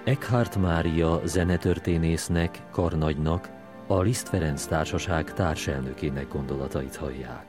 Eckhardt Mária zenetörténésznek, karnagynak, a Liszt Ferenc Társaság társelnökének gondolatait hallják.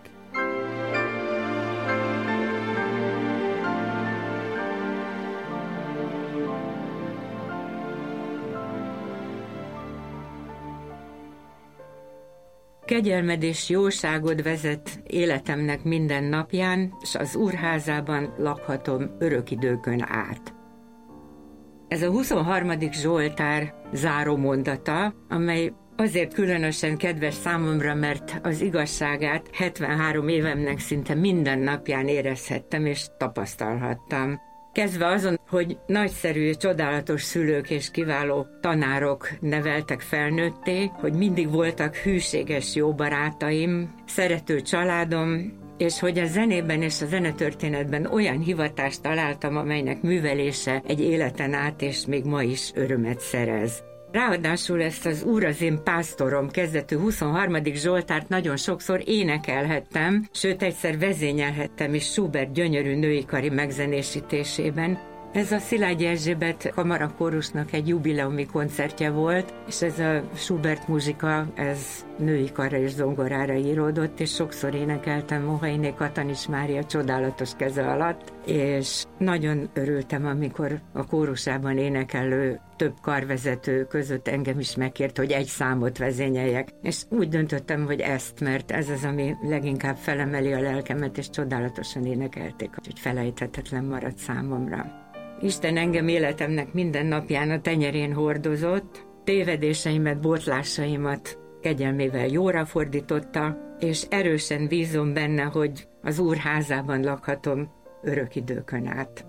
Kegyelmed és jóságod vezet életemnek minden napján, s az Úrházában lakhatom örök időkön át. Ez a 23. Zsoltár zárómondata, amely azért különösen kedves számomra, mert az igazságát 73 évemnek szinte minden napján érezhettem és tapasztalhattam. Kezdve azon, hogy nagyszerű, csodálatos szülők és kiváló tanárok neveltek felnőtté, hogy mindig voltak hűséges jó barátaim, szerető családom, és hogy a zenében és a zenetörténetben olyan hivatást találtam, amelynek művelése egy életen át és még ma is örömet szerez. Ráadásul ezt az Úr az én pásztorom kezdetű 23. Zsoltárt nagyon sokszor énekelhettem, sőt egyszer vezényelhettem is Schubert gyönyörű nőikari megzenésítésében. Ez a Szilágyi Erzsébet kamarakórusnak egy jubileumi koncertje volt, és ez a Schubert muzsika, ez női karra és zongorára íródott, és sokszor énekeltem Mohainé Katanis Mária csodálatos keze alatt, és nagyon örültem, amikor a kórusában énekelő több karvezető között engem is megkért, hogy egy számot vezényeljek, és úgy döntöttem, hogy ezt, mert ez az, ami leginkább felemeli a lelkemet, és csodálatosan énekelték, hogy felejthetetlen maradt számomra. Isten engem életemnek minden napján a tenyerén hordozott, tévedéseimet, botlásaimat kegyelmével jóra fordította, és erősen bízom benne, hogy az Úr házában lakhatom örök időkön át.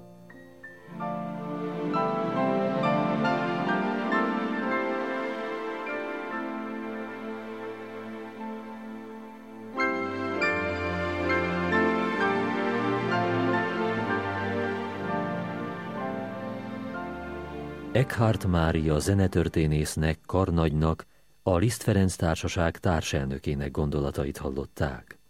Eckhardt Mária zenetörténésznek, karnagynak, a Liszt Ferenc Társaság társelnökének gondolatait hallották.